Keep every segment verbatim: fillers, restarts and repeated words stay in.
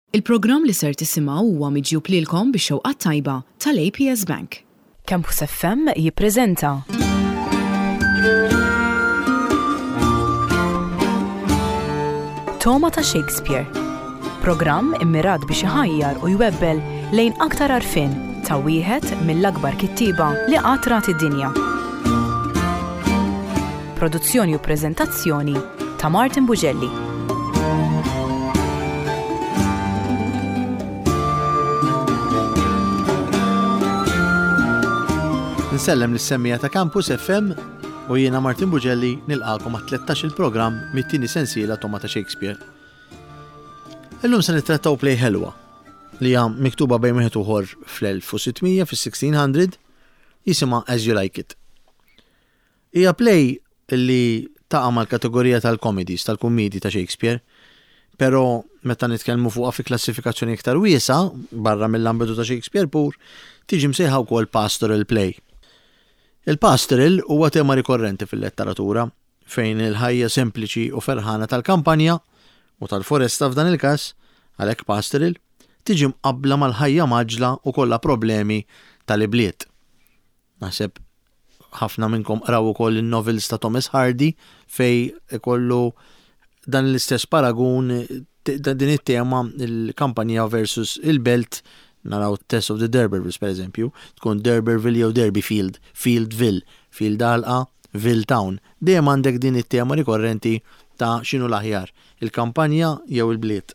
Il-programm li ser tisimgħu huwa miġjub lilkom bix-xewqat tajba tal-A P S Bank. Campus F M jippreżenta Toma ta' Shakespeare. Programm immirat biex iħajjar u jwebbel lejn aktar għarfien ta' wieħed mill-akbar kittieba li qatt rat id-dinja. Produzzjoni u preżentazzjoni ta' Martin Bugelli. Nsellem lis-semmija ta' Campus F M u jiena Martin Bugelli nilqakom għat tlettax il-programm mit-tieni sensiela Toma ta' Shakespeare. Illum se nittrattaw play ħelwa li hija miktuba bejn wieħed ieħor fl-elf u sittmija fis-sixteen hundred jisimha As You Like It. Hija play li taqa' mal-kategorija tal-comedies, tal-kummedji ta' Shakespeare, però meta nitkellmu fuqha fi klassifikazzjoni iktar wiesa barra mill-ambitu ta' Shakespeare pur, tiġi msejħa wkoll pastoral play. Il-pastoral huwa tema rikorrenti fil-letteratura fejn il-ħajja sempliċi u ferħana tal-kampanja u tal-foresta f'dan il-każ għalhekk pastoral tiġi mqabbla mal-ħajja maġla u kollha problemi tal-ibliet. Naħseb ħafna minnkom qraw ukoll in-novels ta' Thomas Hardy fej ikollu dan l-istess paragun din it-tema il-kampanja versus il-belt. Naraw Tess of the D'Urbervilles per eżempju, tkun D'Urberville jew Derbyfield, Fieldville, Field Alqa, Ville Town. Dejjem għandek din it-tema rikorrenti ta' x'inhu l-aħjar, il-kampanja jew il-bliet.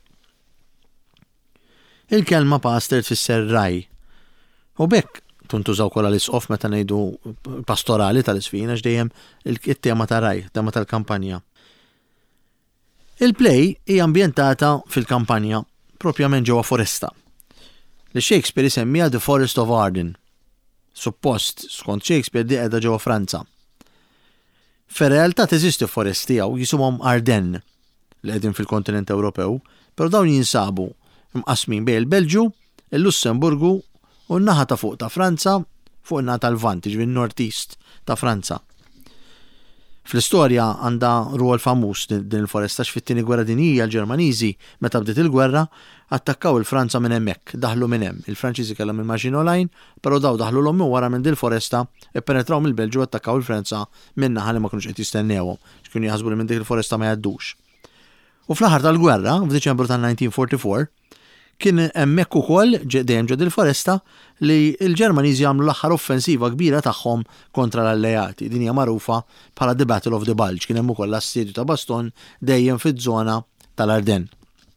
Il-kelma pastor tfisser raj. U bekk tuntużaw kollha l-isqof meta ngħidu pastorali tal-isfina x'dejjem it-tema ta' raj, tema tal-kampanja. Il-play hija ambjentata fil-kampanja propjament ġewwa foresta. Li Shakespeare isemmiha The Forest of Arden. Suppost, skont Shakespeare di qiegħda ġewwa Franza. Fir-realtà teżisti forest tiegħu jisimhom Ardennes li qegħdin fil-kontinent Ewropew, però dawn jinsabu mqasmin bejn il-Belġju, il-Lussemburgu u n-naħa ta' fuq ta' Franza fuq in-naħa tal-Vant, jiġri n-Nord-East ta' Franza. Fl-istorja għandha rwol famuż din il-foresta x'fit-tieni gwerra dinjija l-Ġermaniżi meta bdiet il-gwerra attakkaw il-Franza minn hemmhekk, daħlu minn hemm. Il-Franċiżi kellhom il-Maginot Line, però daw daħlu l-ommu wara minn din il-foresta ippenetraw mill-Belġju u attakkaw il-Franza minn naħa li ma kinux qed jistennewhom, x'kienu jaħsbu li minn dik il-foresta ma jgħaddux. U fl-aħħar tal-gwerra, f'Diċembru tal-nineteen forty-four, kien hemmhekk ukoll dejjem ġod il-foresta li l-Ġermaniżi għamlu l-aħħar offensiva kbira tagħhom kontra l-Alleati. Din hija magħrufa bħala The Battle of the Bulge, kien hemm ukoll l-assedju ta' Baston dejjem fiż-żona tal-Ardennes.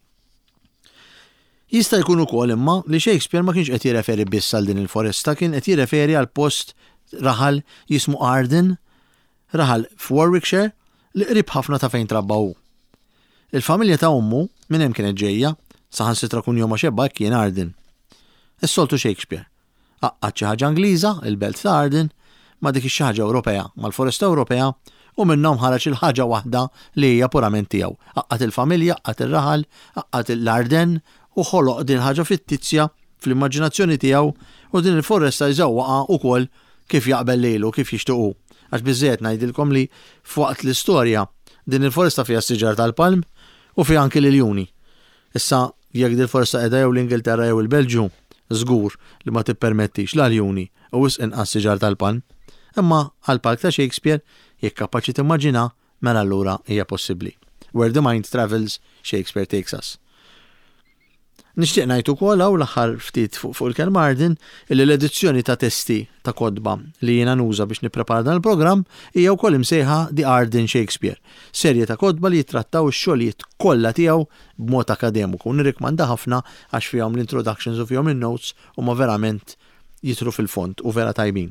Jista' jkun ukoll imma li Shakespeare ma kienx qed jirreferi biss għal din il-foresta, kien qed jirreferi għal post raħal jismu Arden, raħal f'Warwickshire li qrib ħafna ta' fejn trabbaw. Il-familja ta' ommu minn hemm kienet ġejja, saħansitra kun jom xebba kien Arden. Is-soltu Shakespeare. Aqqad xi ħaġa Ingliża, il-belt ta' Arden, ma dik xi ħaġa Ewropea, mal-foresta Ewropea u minnhom ħareġ il-ħaġa waħda li hija purament tiegħu. Aqqad il-familja, aqqad ir-raħal, aqqad l-Arden u ħoloq din ħaġa fittizja fl-immaġinazzjoni tiegħu u din il-foresta jżewwaqa wkoll kif jaqbel lejlu, kif jixtiequ. Għax biżżejjed ngħidilkom li f'waqt l-istorja din il-foresta fiha s-siġar tal-palm u fiha anke l-iljuni. Issa jekk din foresta qiegħda jew l-Ingilterra jew il-Belġju, żgur li ma tippermettix l-aljuni u wisq inqas siġar tal-palm, imma għall-park ta' Shakespeare jekk kapaċi timmaġina mela allura hija possibbli. Where the mind travels, Shakespeare takes us. Nixtieq ngħid ukoll hawn l-aħħar ftit fuq il-kelma Arden illi l-edizzjoni ta' testi ta' kodba li jiena nuża biex nipprepara dan il-programm hija wkoll imsejħa The Arden Shakespeare, serje ta' kodba li jittrattaw ix-xogħlijiet kollha tiegħu b'mod akademiku. Nirrikmanda ħafna għax fihom l-introductions u fihom in-notes huma verament jitru fil-font u vera tajbin.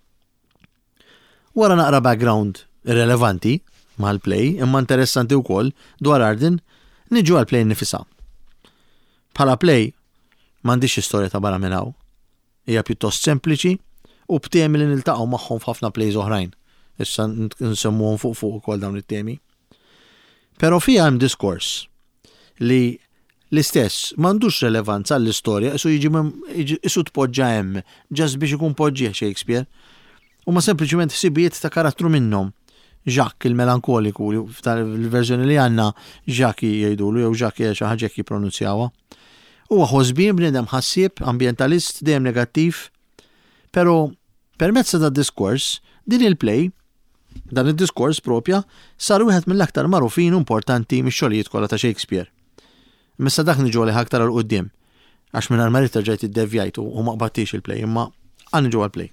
Wara naqra background irrelevanti mal-play imma interessanti wkoll dwar Arden, niġu għall-play nifisha. Bħala play m'għandix istorja ta' barra minn hawn. Hija pjuttost sempliċi u b'temi li niltaqgħu magħhom f'ħafna plays oħrajn. Issa nsemmuhom fuq fuq ukoll dawn it-temi. Però fiha hemm diskors li l-istess m'għandux relevanza għall-istorja isu jiġi isu tpoġġa hemm ġas biex ikun poġġih Shakespeare. Huma sempliċiment ħsibijiet ta' karattru minnhom. Jacques il-melankoliku, fil-verżjoni li għandna Jacques jgħidulu jew Jacques xi ħaġa jekk jippronunzjawha. Huwa ħosbien bniedem ħassieb, ambjentalist dejjem negattiv, però permezz ta' diskors din il-play, dan id-diskors propja sar wieħed mill-aktar magħrufin importanti mix-xogħlijiet kollha ta' Shakespeare. Missa dak niġu għalih aktar għal quddiem għax minn għal-marita ġejt id-devjajt u ma qbattix il-play, imma għan niġu għal-play.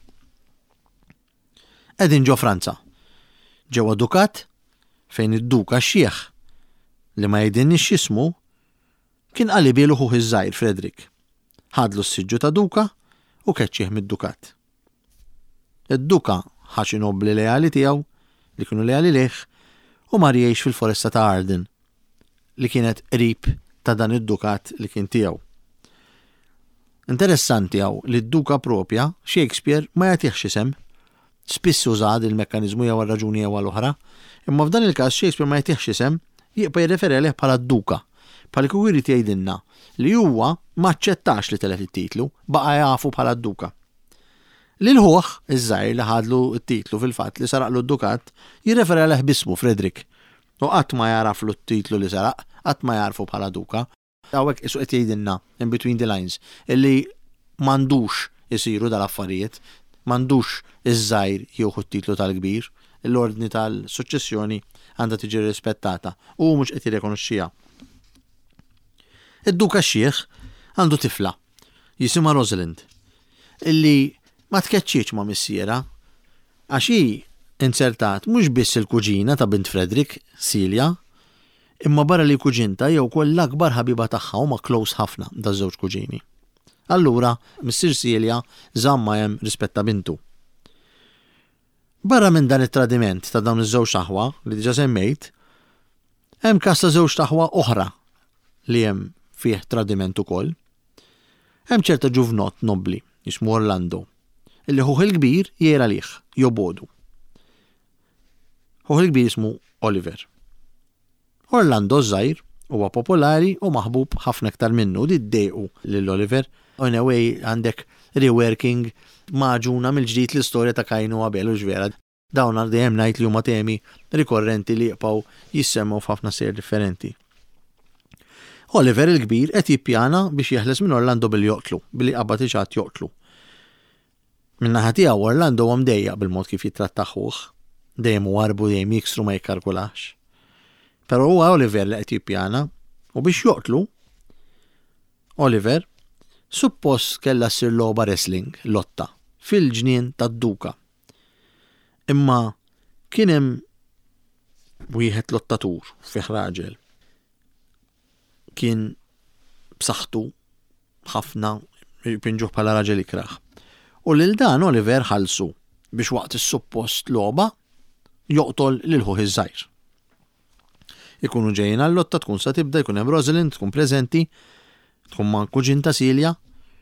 Edin ġo Franza, ġewwa Dukat fejn id-duka xieħ li ma jgħidilniex x'ismu kien qalibielu ħuħ iż-żgħir Frederick. Ħadlu s-siġġu ta' duka u keċċieħ mid-Dukat. Id-duka ħax inobli leali tiegħu li kienu leali leh u mar jgħix fil-foresta ta' Arden li kienet qrib ta' dan id-dukat li kien tiegħu. Interessanti għaw li d-duka propja Shakespeare ma jagħtihx isem, spiss użad il-mekkaniżmu jew ar-raġuni jew l-oħra, imma f'dan il-każ Shakespeare ma jagħtihx isem jibqa' jirreferi għalih bħala d-duka, bħal kieku jrid jgħidilna li huwa ma aċċettax li telef it-titlu, baqa' jafu bħala d-duka. Lil ħuħ iż-żgħir li ħadlu t-titlu fil-fatt li saraqlu d-dukat jirreferi għalih bismu Frederick. U qatt ma jaraflu t-titlu li saraq, qatt ma jarfu bħala duka. Għawek isu qed jgħidilna in between the lines illi m'għandux isiru dal-affarijiet, m'għandux iż-żgħir jieħu t-titlu tal-kbir, l-ordni tal-suċċessjoni għandha tiġi rispettata u mhux qed jirrikonoxxiha. Id-duka xieħ għandu tifla jisimha Rosalind illi ma tkeċċiex ma' missiera għax hi insertat mhux biss il-kuġina ta' bint Frederick, Silja, imma barra li kuġinta jew koll l-akbar ħabiba tagħha huma close ħafna daż-żewġ kuġini. Allura, Missier Silja żamma hemm rispetta bintu. Barra minn dan it-tradiment ta' dawn iż-żewġ taħwa li diġà semmejt, hemm każ ta' żewġ taħwa oħra li hemm fih tradiment ukoll. Hemm ċerta ġuvnot nobbli jismu Orlando, illi ħuħ il-kbir jgħira lih, jobodu. Ħuħ il-kbir jismu Oliver. Orlando żgħir huwa popolari u maħbub ħafna iktar minnu di ddejqu lil Oliver. In a way għandek reworking maġuna mill-ġdid l-istorja ta' Kajn u Abel u ġvera. Dawn dejjem ngħid li huma temi rikorrenti li jibqgħu jissemmu f'ħafna ser differenti. Oliver il-kbir qed jippjana biex jeħles minn Orlando billi joqtlu, billi qabad iċgħat joqtlu. Min-naħa tiegħu Orlando huwa mdejjaq bil-mod kif jitratta ħuħ, dejjem warbu dejjem jiksru ma jikkalkulax. Pero huwa Oliver li qed jippjana u biex joqtlu Oliver suppost kellha ssir logħba wrestling lotta fil-ġnien tad-duka. Imma kien hemm wieħed lottatur fih raġel. Kien b'saħħtu ħafna jipinġuh bħala raġel ikraħ. U lil dan Oliver ħallsu biex waqt is-suppost logħba joqtol lil ħuħ iż-żgħir. Ikunu ġejjin għall-lotta tkun sa tibda, jkun hemm Rosalind tkun preżenti, tkun ma' kuġin ta' Silja.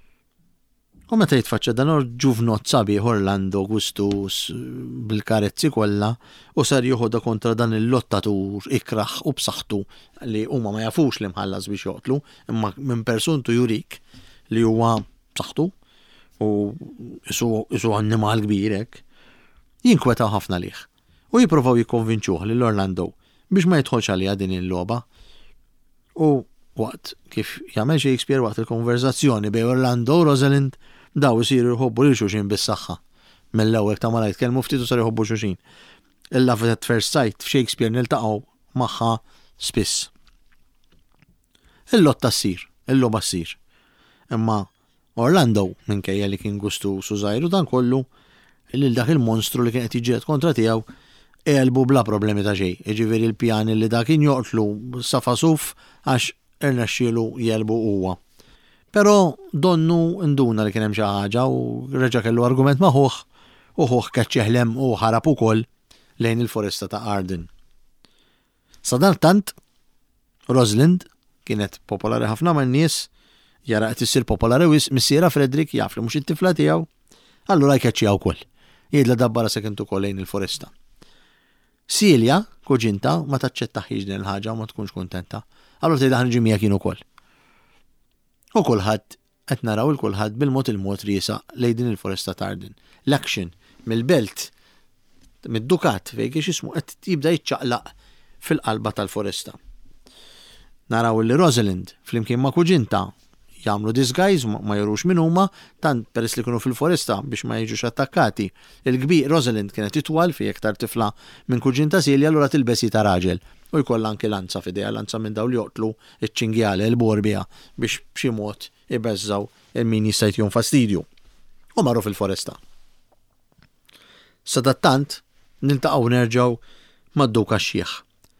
U meta jitfaċċa dan ġuvnot sabiħ Orlando Gustus bil-karezzi kollha u sar joħodha kontra dan il-lottatur ikraħ u b'saħħtu li huma ma jafux li mħallas biex joqtlu, imma minn persuntu jurik li huwa b'saħħtu u isu annimal kbir hekk. Jinkweta ħafna lih u jippruvaw jikkonvinċuh lil Orlando biex ma jidħolx għalija din il-logħba. U waqt kif jagħmel Shakespeare waqt il-konverzazzjoni bejn Orlando u Rosalind daw isiru jħobbu lil xulxin bis-saħħa. Mill-ewwel ta' malajt kelmu ftit u sar jħobbu xulxin. Il-love at first sight f'Shakespeare niltaqgħu magħha spiss. Il-lotta ssir, il-logħba ssir. Imma Orlando minkejja li kien gustu sużajru dan kollu lil dak il-monstru li kien qed jiġġieled kontra tiegħu elbu bla problemi ta' xejn. Jiġifieri l-pjani li dak kien joqtlu safasuf għax irnexxielu jelbu huwa. Però donnu nduna li kien hemm xi ħaġa u reġa' kellu argument ma' ħuħ u ħuħ keċċeħlem u ħarab ukoll lejn il-foresta ta' Arden. Sadartant Rosalind kienet popolari ħafna man-nies, jara qed issir popolari wis missiera Frederick jaf li mhux it-tifla tiegħu, allura jkeċċiha wkoll. Jgħidla dabbara sekent ukoll lejn il-foresta. Silja, kuġinta, ma taċċettaħ din il-ħaġa u ma tkunx kuntenta. Allura tgħidha ħanġi miegħek jien ukoll. U kulħadd qed naraw il kulħadd bil-mod il-mod riesa lejn din il-foresta ta' Arden. L-action mill-belt mid-dukat fejn kiex ismu qed jibda jiċċaqlaq fil-qalba tal-foresta. Naraw li Rosalind flimkien ma' kuġinta jagħmlu disguise ma jurux min huma tant peress li kienu fil-foresta biex ma jiġux attakkati. Il-kbir Rosalind kienet itwal fi iktar tifla minn kuġin ta' Silja allura tilbesi ta' raġel u jkollha anke lanza f'idejha, lanza minn dawn li joqtlu iċ-ċingjale l-borbija biex b'xi mod ibeżżaw il-min jista' jtihom fastidju. U marru fil-foresta. Sadattant niltaqgħu nerġgħu mad-Duka Xjieħ.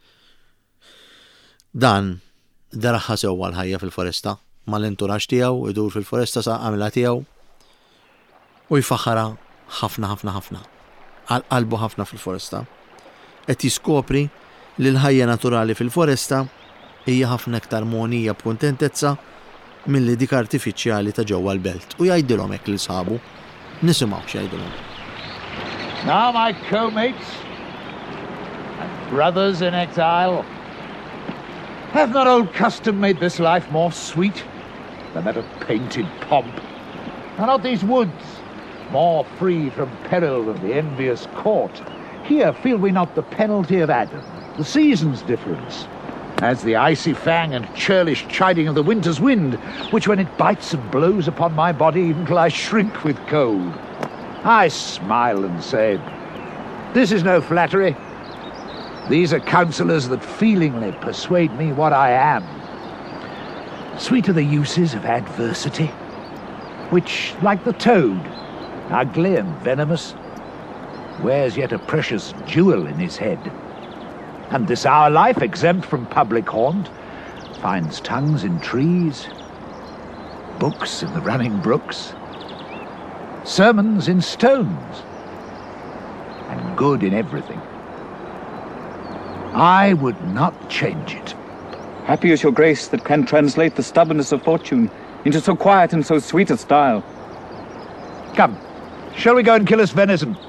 Dan deraħħa sewwa l-ħajja fil-foresta mal-enturaġġ tiegħu idur fil-foresta sa għamla tiegħu u jfaħħara ħafna ħafna ħafna. Qalbu ħafna fil-foresta. Qed jiskopri li l-ħajja naturali fil-foresta hija ħafna iktar monija b'kuntentezza milli dik artifiċjali ta' ġewwa l-belt. U jgħidilhom hekk lil sħabu. Nisimgħu x'jgħidulhom. Now my co-mates and brothers in exile, hath not old custom made this life more sweet than that of painted pomp? Are not these woods more free from peril than the envious court? Here feel we not the penalty of Adam, the season's difference, as the icy fang and churlish chiding of the winter's wind, which when it bites and blows upon my body even till I shrink with cold. I smile and say, this is no flattery. These are counsellors that feelingly persuade me what I am. Sweet are the uses of adversity, which, like the toad, ugly and venomous, wears yet a precious jewel in his head. And this our life, exempt from public haunt, finds tongues in trees, books in the running brooks, sermons in stones, and good in everything. I would not change it. Happy is your grace that can translate the stubbornness of fortune into so quiet and so sweet a style. Come, shall we go and kill us venison?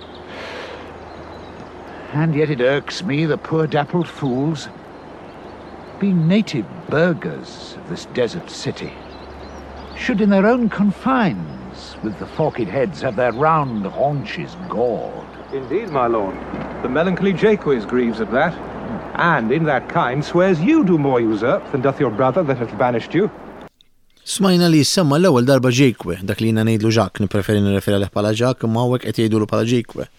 And yet it irks me, the poor dappled fools, being native burghers of this desert city, should in their own confines, with the forked heads, have their round haunches gored. Indeed, my lord. The melancholy Jaques grieves at that, and in that kind swears you do more usurp than doth your brother that hath banished you. Smajna li jissemma l-ewwel darba Jaques, dak li jiena ngħidlu Jacques, nippreferi nirreferi leh bħala Jacques, imma hawnhekk qed jgħidulu bħala Jaques.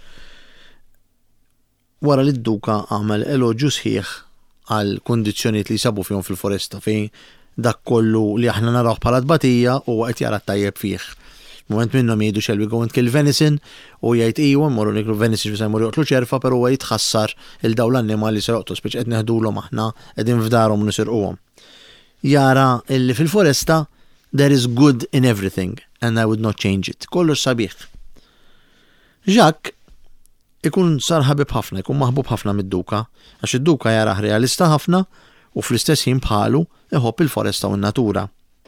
Wara li d-Duka għamel eloġġju sħiħ għal kundizzjonijiet li jsabu fihom fil-foresta fejn dak kollu li aħna narawh bħala tbatija u qed jara tajjeb fih. Moment minnhom jgħidu shall we go and kill venison u jgħid ijwa mmorru niklu venison biex jmorru joqtlu ċerfa però huwa jitħassar il dawn l-annimali se joqtlu speċi qed neħdulhom aħna qegħdin f'darhom nisirquhom. Jara illi fil-foresta there is good in everything and I would not change it. Kollox sabiħ. Jacques ikun sar ħabib ħafna, ikun maħbub ħafna mid-Duka, għax id-Duka jarah realista ħafna u fl-istess ħin bħalu iħobb il-foresta u n-natura.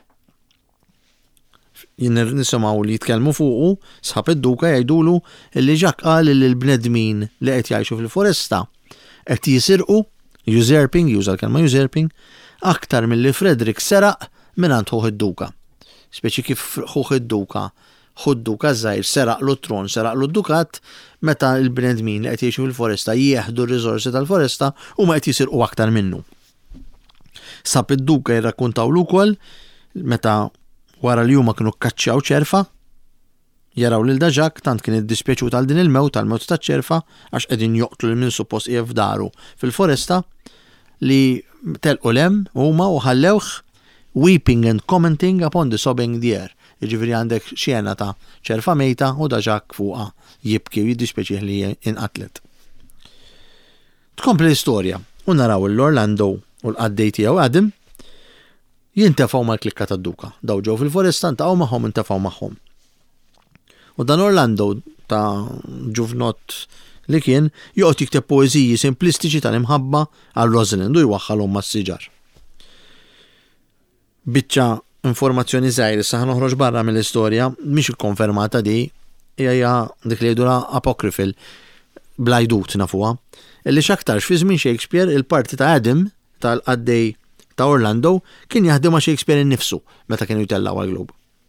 Nisimgħu li jitkellmu fuqu, sħab id-Duka jgħidulu li Jacques qal li l-bnedmin li qed jgħixu fil-foresta qed jisirqu, usurping, juża l-kelma usurping, aktar milli Frederick seraq mingħand ħuħ id-Duka. Speċi kif ħuħ id-Duka ħud-Duka żgħir seraqlu t-tron, seraqlu d-Dukat, meta l-bnedmin li qed jgħixu fil-foresta jieħdu r-riżorsi tal-foresta u ma qed jisirqu aktar minnu. Sab id-Duka jirrakkuntawlu wkoll meta wara li huma kienu kkaċċjaw ċerfa, jaraw lil Jacques tant kien iddispjaċu tal din il-mewt tal-mewt taċ-ċerfa għax qegħdin joqtlu lil min suppost qiegħed f'daru fil-foresta li telqu lem huma u ħallewh weeping and commenting upon the sobbing deer. Jiġifieri għandek xjena ta' ċerfa mejta u da Jacques fuqha jibki u jiddispjaċih li inqatlet. Tkompli l-istorja u naraw l-Orlando u l-qaddej tiegħu Adam jintefgħu mal-klikka tad-Duka. Daw ġew fil-foresta ntaqgħu magħhom intefgħu magħhom. U dan Orlando ta' ġuvnot li kien joqgħod jikteb poeżiji simplistiċi tal-imħabba għal Rosalind u jwaħħalhom mas-siġar. Biċċa informazzjoni żgħira issa ħanoħroġ barra mill-istorja mhix ikkonfermata di hija dik li jgħidula apokrifil blajdut nafuha. Illi x'aktarx fi żmien Shakespeare il-parti ta' Adam tal-qaddej ta' Orlando kien jaħdem ma' Shakespeare innifsu meta kienu jtellaw għall-Globe.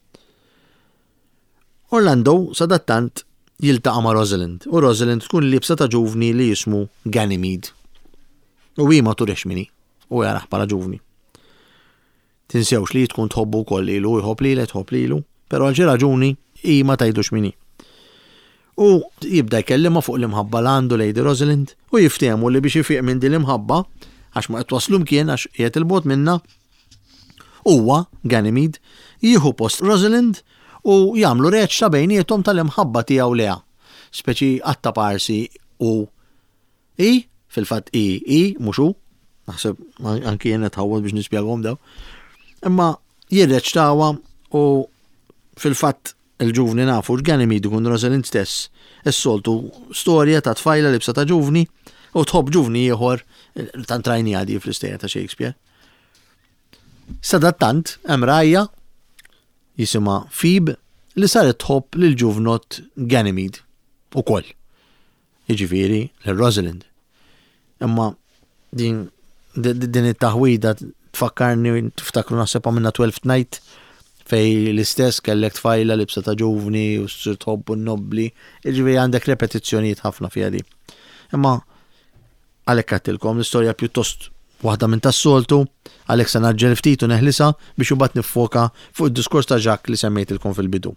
Orlando sadattant jiltaqa' ma' Rosalind u Rosalind tkun libsa ta' ġuvni li jismu Ganymede. U hi ma turix minni u jaraħ bħala ġuvni. tinsewx li tkun tħobbu wkoll lilu, jħobb lilu, tħobb lilu, però għal xi raġuni hi ma tgħidux min hi. U jibda jkellimha fuq l-imħabba l għandu Lady Rosalind u jiftehmu li biex ifiq minn din l-imħabba għax ma qed waslu mkien għax qiegħed il-bogħod minnha huwa Ganymede jieħu post Rosalind u jagħmlu reċċa bejniethom tal-imħabba tiegħu leha. Speċi qatta parsi u i fil-fatt i i mhux hu, naħseb anki jien qed ħawwod biex nispjegahom daw. Imma jirreċċtawha u fil-fatt il-ġuvni nafu x'Ganymede ikun Rosalind stess. Is-soltu storja ta' tfajla libsa ta' ġuvni u tħobb ġuvni ieħor tant rajni għadi fl-istejja ta' Shakespeare. Sadattant hemm rajja jisimha Phoebe li saret tħobb lil ġuvnot Ganymede ukoll. Jiġifieri lil Rosalind. Imma din din it-taħwida tfakkarni tiftakru naħseb minna Twelfth Night fej l-istess kellek tfajla libsa ta' ġuvni u s-sir tħobb u n-nobli, jiġifieri għandek repetizzjonijiet ħafna fiha di. Imma għalhekk għattilkom l-istorja pjuttost waħda minn tas-soltu, għalhekk se naġġel ftit u neħlisa biex imbagħad niffoka fuq id-diskors ta' Jacques li semmejtilkom fil-bidu.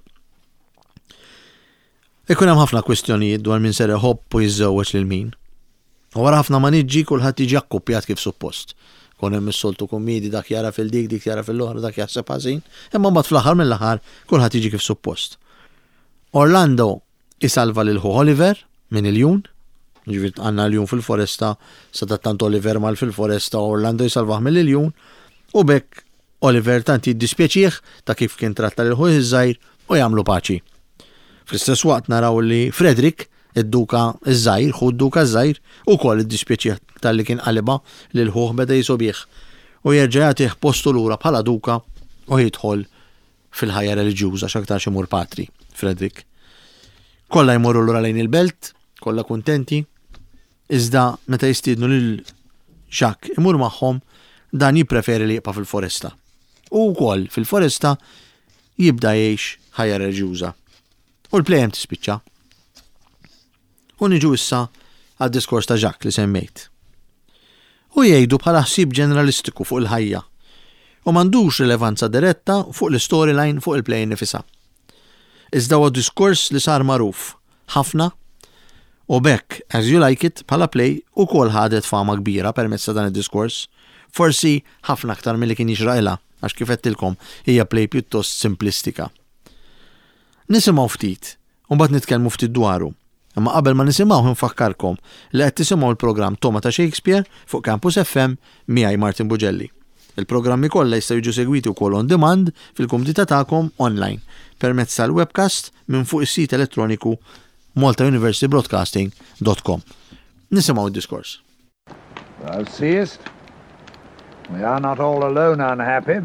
Ikun hemm ħafna kwistjonijiet dwar min ser iħobb u jiżżewweġ lil min. U wara ħafna ma niġġi kulħadd jiġi akkuppjat kif suppost. Kon hemm is-soltu kummidi dak jara fil-dik, dik jara fil-oħra, dak jaħseb ħażin, imma mbagħad fl-aħħar mill-aħħar kulħadd jiġi kif suppost. Orlando isalva lil ħu Oliver minn il-jun, ġifieri għandna l-jun fil-foresta, sadattant Oliver mal fil-foresta Orlando jisalvah mill-jun u bekk Oliver tant jiddispjaċih ta' kif kien tratta lil ħu iż-żgħir u jagħmlu paċi. Fl-istess waqt naraw li Frederick id-duka iż-żgħir, ħu d-duka iż-żgħir ukoll iddispjaċih tal-li kien qalibha lil ħuh beda jisobih u jerġa' jagħtih postu lura bħala duka u jidħol fil-ħajja reliġjuża x'aktar imur patri, Frederick. Kollha jmorru lura lejn il-belt, kollha kuntenti, iżda meta jistiednu lil Jacques imur magħhom dan jippreferi li jibqa' fil-foresta. U wkoll fil-foresta jibda jgħix ħajja reliġjuża. U l-plejem tispiċċa. U niġu issa għad-diskors ta' Jacques li semmejt. U jgħidu bħala ħsieb ġeneralistiku fuq il-ħajja u m'għandux rilevanza diretta fuq l-storyline fuq il-play nifisha. Iżda huwa diskors li sar magħruf ħafna u bekk As You Like It bħala play ukoll ħadet fama kbira permezz ta' dan id-diskors, forsi ħafna aktar milli kien jixraqilha għax kif qedtilkom hija play pjuttost simplistika. Nisimgħu ftit u mbagħad nitkellmu ftit dwaru. Imma qabel ma nisimgħu nfakkarkom li qed tisimgħu l-programm Toma ta' Shakespeare fuq Campus F M miegħi Martin Bugelli. Il-programmi kollha jistgħu jiġu segwiti wkoll on demand fil-kumdita tagħkom online permezz tal-webcast minn fuq is-sit elettroniku malta university broadcasting dot com. Nisimgħu d-diskors. Thou seest, we are not all alone unhappy.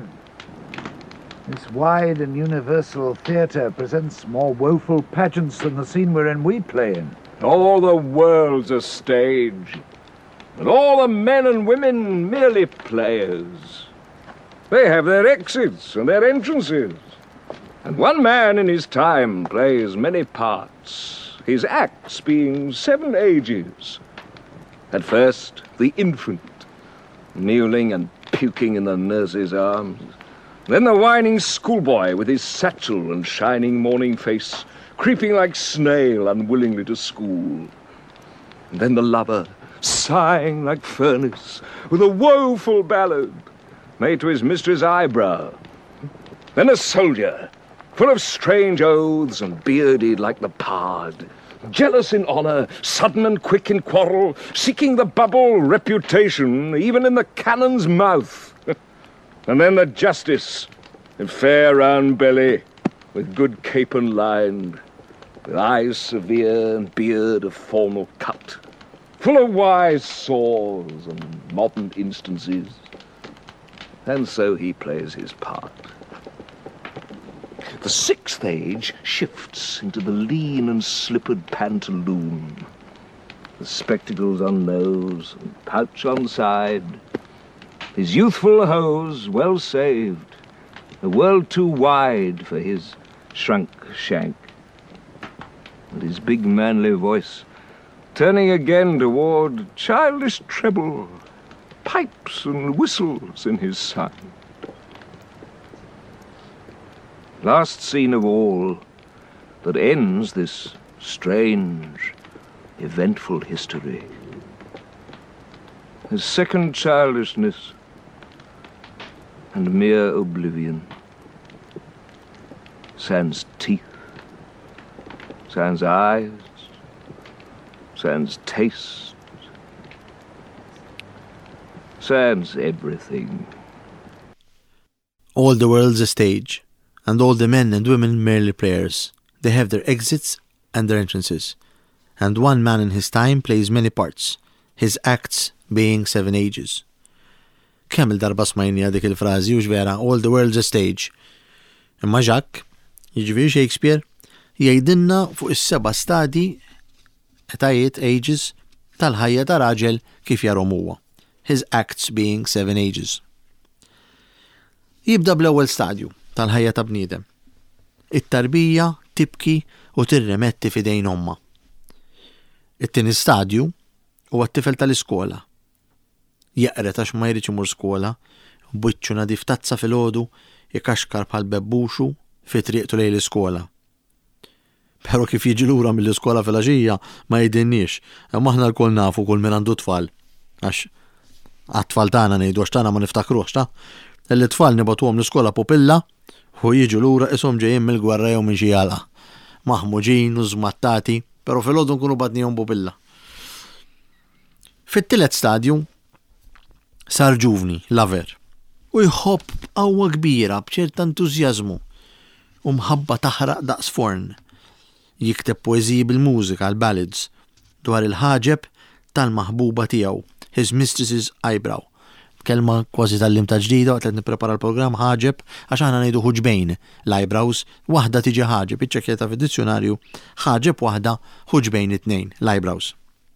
This wide and universal theatre presents more woeful pageants than the scene wherein we play in. All the world's a stage, and all the men and women merely players. They have their exits and their entrances, and one man in his time plays many parts, his acts being seven ages. At first, the infant, kneeling and puking in the nurse's arms. Then the whining schoolboy with his satchel and shining morning face, creeping like snail unwillingly to school. And then the lover, sighing like furnace, with a woeful ballad made to his mistress' eyebrow. Then a soldier, full of strange oaths and bearded like the pard, jealous in honour, sudden and quick in quarrel, seeking the bubble reputation even in the cannon's mouth. And then the justice, in fair round belly, with good capon lined, with eyes severe and beard of formal cut, full of wise saws and modern instances. And so he plays his part. The sixth age shifts into the lean and slippered pantaloon, the spectacles on nose and pouch on side, his youthful hose well saved, the world too wide for his shrunk shank, and his big manly voice turning again toward childish treble, pipes and whistles in his side. last scene of all, that ends this strange, eventful history. His second childishness and mere oblivion. Sans teeth, sans eyes, sans taste, sans everything. All the world's a stage, and all the men and women merely players. They have their exits and their entrances, and one man in his time plays many parts, his acts being seven ages. Kemm il-darba smajnija dik il-frażi u x'vera all the world's a stage. Imma Jack, jiġifieri Shakespeare, jgħidilna fuq is-seba' stadji etajiet ages tal-ħajja ta' raġel kif jarhom huwa, his acts being seven ages. Jibda bl-ewwel stadju tal-ħajja ta' bniedem. It-tarbija tibki u tirremetti f'idejn omma. It-tieni stadju huwa t-tifel tal-iskola. Jaqret għax ma jridx imur skola, bwiċċu nadif tazza filgħodu, ikaxkar bħal bebbuxu fi triqtu lejn l-iskola. Però kif jiġi lura mill-iskola filgħaxija ma jidinniex, imma aħna lkoll nafu kull min għandu tfal. Għax għat-tfal tagħna ngħidu għax tagħna ma niftakruhx ta' l-tfal nibgħatuhom l-iskola pupilla u jiġu lura ishom ġejjin mill-gwerra jew minn xi jalqa. Maħmuġin u żmattati, però filgħodu nkunu badnihom pupilla. Fit-tielet stadju sar ġuvni, laver, u jħobb b'qawwa kbira b'ċert entużjażmu u mħabba taħraq daqs forn. Jikteb poeżiji bil-mużika l-ballads dwar il-ħaġeb tal-maħbuba tiegħu, his mistress's eyebrow. Kelma kważi tal-lim ta' ġdida waqt li nipprepara l-programm ħaġeb għax aħna ngħidu ħuġbejn l-eyebrows, waħda tiġi ħaġeb, iċċekkjata fid-dizzjonarju, ħaġeb waħda ħuġbejn it-tnejn, l-eyebrows.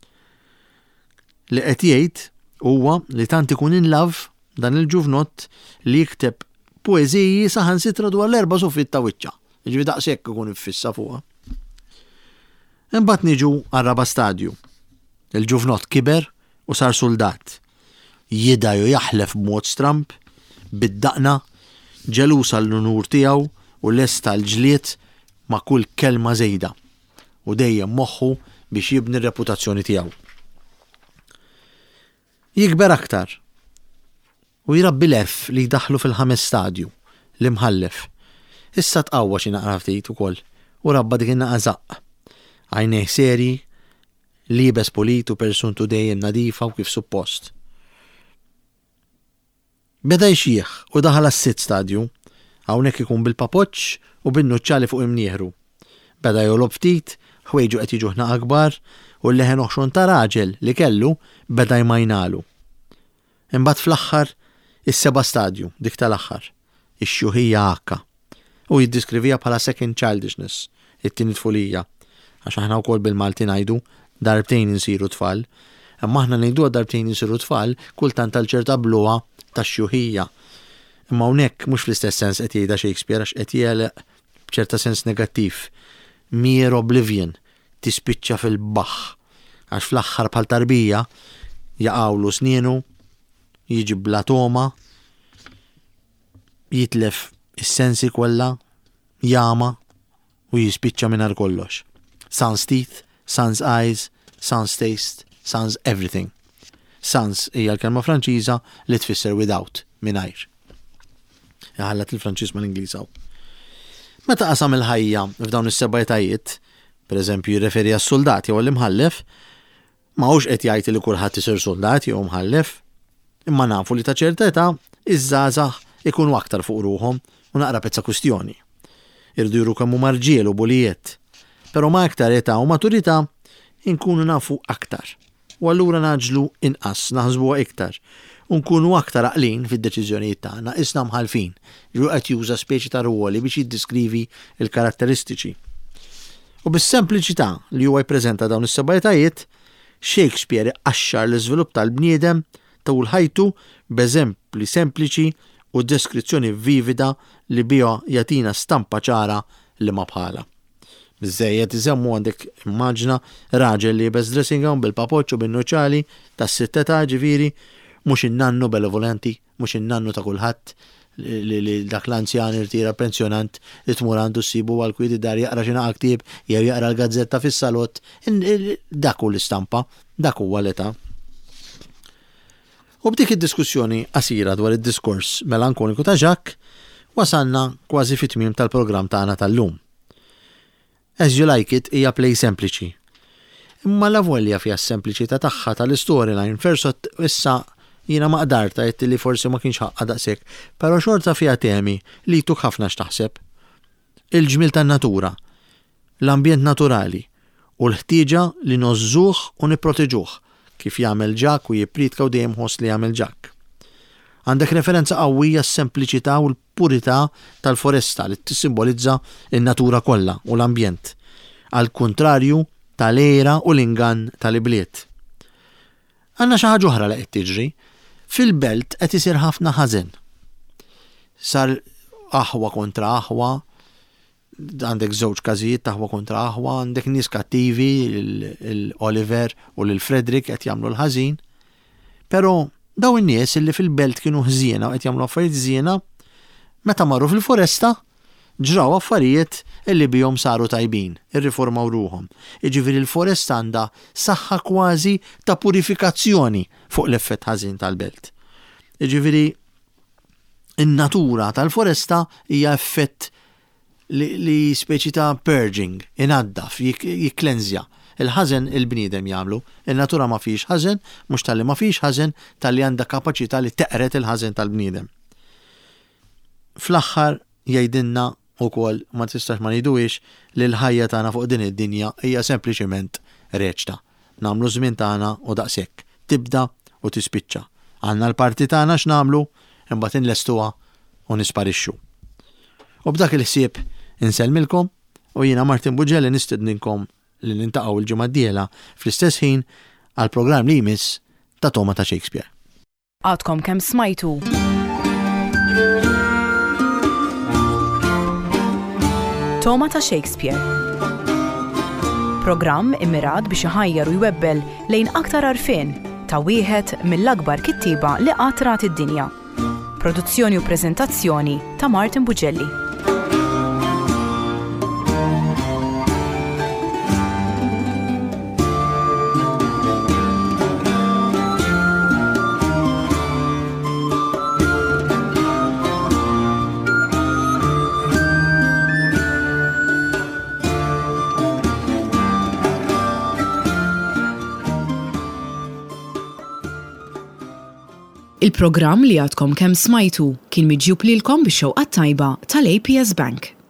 Li qed jgħid huwa li tant ikun in love dan il-ġuvnott li jikteb poeżiji saħansitra dwar l-erba' soffitt ta' wiċċa. Jiġri daqshekk ikun iffissa fuqha. Imbagħad niġu għar-raba' stadju. Il-ġuvnott kiber u sar soldat. Jida ju jaħlef b'mod stramp, bid-daqna, ġelusa l-unur tiegħu u lesta l-ġlied ma' kull kelma żejda u dejjem moħħu biex jibni r-reputazzjoni tiegħu. Jikber aktar u jirabbi lef li jdaħlu fil-ħames stadju li mħallef. Issa tqawwa xi naqra ftit ukoll u rabba dik in-naqa żaq. Għajnejh seri, liebes pulit u persuntu dejjem nadifa u kif suppost. Beda jxieħ u daħal għas-sitt stadju, hawnhekk ikun bil-papoċċ u bin-nuċċali fuq imnieħru. Beda jolgħob ftit, ħwejġu qed jiġu ħnaq akbar u l-leħen oħxon ta' raġel li kellu beda jmajnalu. Imbagħad fl-aħħar is-seba' stadju, dik tal-aħħar, ix-xuħija akka. U jiddiskrivija bħala second childishness, it-tieni tfulija, għax aħna wkoll bil-Malti ngħidu darbtejn insiru tfal, imma aħna ngħiduha darbtejn insiru tfal kultant tal-ċerta bluha tax-xuħija. Imma hawnhekk mhux fl-istess sens qed jgħidha Shakespeare għax qed jgħeleq b'ċerta sens negattiv. Mere oblivion, tispiċċa fil-baħħ, għax fl-aħħar bħal tarbija jaqgħu snienu, jiġi blatoma, jitlef is-sensi kollha, jama u jispiċċa mingħajr kollox. Sans teeth, sans eyes, sans taste, sans everything. Sans hija l-kelma Franċiża li tfisser without, mingħajr. Ħallat il-Franċiż mal-Ingliż hawn. Meta qasam il-ħajja f'dawn is-seba' etajiet, pereżempju jirreferi għas-soldati jew l-imħallef, ma hux qed jgħid li kulħadd isir soldati jew mħallef, imma nafu li ta' ċerta età iż-żgħażagħ ikunu aktar fuq ruhom u naqra pezza kwistjoni. Irdu juru kemm huma rġiel u bulijiet, però ma' aktar età u maturità inkunu nafu aktar. U allura naġlu inqas, naħsbuha iktar, u nkunu aktar aqlin fid-deċiżjonijiet tagħna, isna mħalfin, ġu qed juża speċi ta' ruoli biex jiddiskrivi l-karatteristiċi. U bis-sempliċità li huwa jippreżenta dawn is-seba' etajiet, Shakespeare iqaxxar l-iżvilupp tal-bniedem tul ħajtu b'eżempli sempliċi u deskrizzjoni vivida li biha jagħtina stampa ċara li ma bħala. Biżżejjed iżemmu għandek immaġna raġel li jibes dressing gown bil-papoċċ u bin-nuċċali tas-sitt età ġifieri, mhux in-nannu benevolenti, mhux in-nannu ta' kulħadd, li, li dak l-anzjan irtira pensjonant it-tmur għandu s-sibu għal-kwiti dar jaqra xina aktib, jew jaqra l-gazzetta fis-salott, dak hu l-istampa, dak huwa l-età. U b'dik id-diskussjoni qasira dwar id-diskors melankoniku ta' Jacques, wasanna kważi fit-tmiem tal-programm tagħna tal-lum. As You Like It hija play sempliċi. Imma la volja fija s-sempliċità tagħha tal-storyline versot issa jiena ma qdarta qed li forsi ma kienx ħaqqa daqshekk, però xorta fiha temi li tuk ħafna x'taħseb. Il-ġmil tan-natura, l-ambjent naturali u l-ħtieġa li nożżuh u nipproteġuh kif jagħmel Jack u jippritka u dejjem ħoss li jagħmel Jack. Għandek referenza qawwija s-sempliċità u l-purità tal-foresta li tissimbolizza n-natura kollha u l-ambjent, għal kontrarju tal-era u l-ingann tal-ibliet. Għandna xi ħaġa oħra li qed tiġri, fil-belt qed isir ħafna ħażen. Sar aħwa kontra aħwa, għandek żewġ każijiet ta' aħwa kontra aħwa, għandek nies kattivi, l-Oliver u l-Frederick qed jagħmlu l-ħażin, però daw in-nies illi fil-belt kienu ħżiena u qed jagħmlu affarijiet żiena, meta marru fil-foresta ġraw affarijiet illi bihom saru tajbin, irriformaw ruhom. Jiġifieri l-foresta għandha saħħa kważi ta' purifikazzjoni fuq l-effett ħażin tal-belt. Jiġifieri in-natura tal-foresta hija effett li, li speċi ta' purging, inaddaf, jikklenzja. Il-ħażen il-bniedem jagħmlu, in-natura ma fiex ħażen, mhux tal-li ma fiex ħażen, tal-li għandha kapaċità li teqret il-ħażen tal-bniedem. Fl-aħħar jgħidilna ukoll ma tistax ma ngħidux li l-ħajja tagħna fuq din id-dinja hija sempliċement reċta. Nagħmlu żmien tagħna u daqshekk, tibda u tispiċċa. Għandna l-parti tagħna x'nagħmlu, imbagħad inlestuha u nisparixxu. U b'dak il-ħsieb insellmilkom u jiena Martin Buġelli nistedninkom li nintaqgħu l-ġimgħa d-dieħla fl-istess ħin għal programm li jmiss ta' Toma ta' Shakespeare. Għadkom kemm smajtu. Toma ta' Shakespeare. Programm immirat biex iħajjar u jwebbel lejn aktar għarfien ta' wieħed mill-akbar kittieba li qatt rat id-dinja. Produzzjoni u preżentazzjoni ta' Martin Buġelli. Il-programm li għadkom kemm smajtu kien miġjub lilkom bix-xewqa tajba tal-A P S Bank.